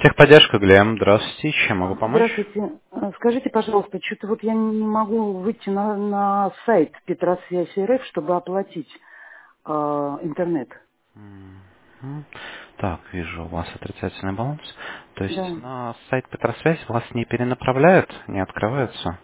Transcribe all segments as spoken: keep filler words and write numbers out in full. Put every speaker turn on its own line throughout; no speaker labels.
Техподдержка, Глем. Здравствуйте. Чем могу помочь?
Здравствуйте. Э, Скажите, пожалуйста, что-то вот я не могу выйти на, на сайт Петросвязь РФ, чтобы оплатить э, интернет.
Мгм. Так, вижу, у вас отрицательный баланс. То есть
Да.
на сайт Петросвязь вас не перенаправляют, не открывается?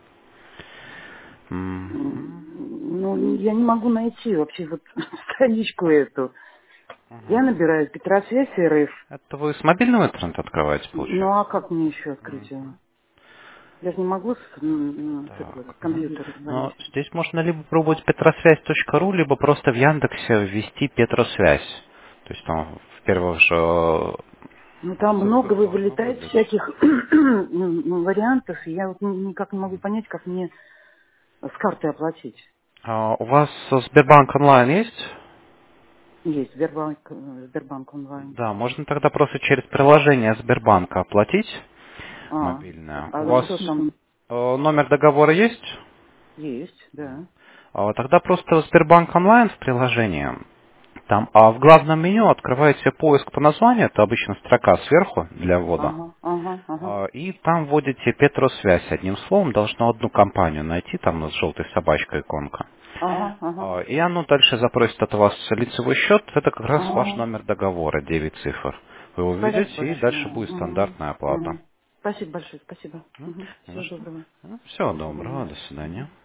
Мгм.
М, Ну, я не могу найти вообще вот страничку эту. Я
Мгм.
набираю Петросвязь РФ.
Это вы с мобильного интернета открываете,
Ну, а
получается?
как мне еще открыть его?
Мгм.
Я же не могу с, м, м, с
Так.
этого, с
Мгм.
компьютера звонить.
Но здесь можно либо пробовать петросвязь точка ру, либо просто в Яндексе ввести Петросвязь. То есть там в первых же
Ну, там много
цифрах
вы-
должно
вылетает
выбрать.
всяких м, вариантов, и я вот ни- никак не могу понять, как мне с карты оплатить.
А у вас Сбербанк онлайн есть?
Есть Сбербанк, э, Сбербанк онлайн.
Да, можно тогда просто через приложение Сбербанка оплатить
А,
мобильное. У
а
вас
что там?
э, номер договора есть?
Есть, да.
А, Тогда просто Сбербанк онлайн в приложении. Там, а в главном меню открываете поиск по названию, это обычно строка сверху для ввода.
Ага, ага, ага,
А, И там вводите Петросвязь. Одним словом, должно одну компанию найти, там с желтой собачкой иконка.
ага, ага,
А, И оно дальше запросит от вас лицевой счет. Это как раз ваш
ага.
номер договора, девять цифр. Вы его
Спасибо
введете, и
большое.
дальше будет
Угу,
стандартная оплата.
угу. Спасибо большое, спасибо.
Ну,
Угу.
не за
Всего
что.
доброго.
Ну, всего
До свидания.
доброго, до свидания.
Мгм.